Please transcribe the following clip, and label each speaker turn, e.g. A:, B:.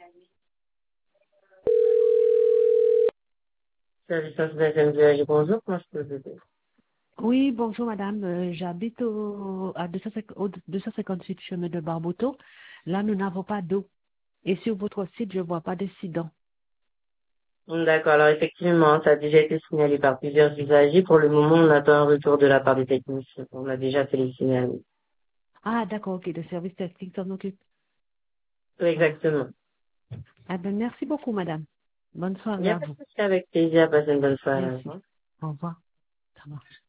A: Service national de bonjour, comment je peux vous aider?
B: Oui, bonjour madame. J'habite à 258 chemin de Barboteau. Là, nous n'avons pas d'eau. Et sur votre site, je ne vois pas d'incident.
A: D'accord, alors effectivement, ça a déjà été signalé par plusieurs usagers. Pour le moment, on attend un retour de la part des techniciens. On a déjà fait les signalements.
B: Ah, d'accord, ok. Le service technique s'en occupe.
A: Oui,
B: Ah.
A: exactement.
B: Ah ben, merci beaucoup madame. Bonne
A: Il n'y
B: soirée
A: a
B: à
A: pas de
B: vous.
A: souci, avec plaisir, passez une bonne soirée. Au
B: Merci.
A: revoir.
B: Au revoir. Ça marche.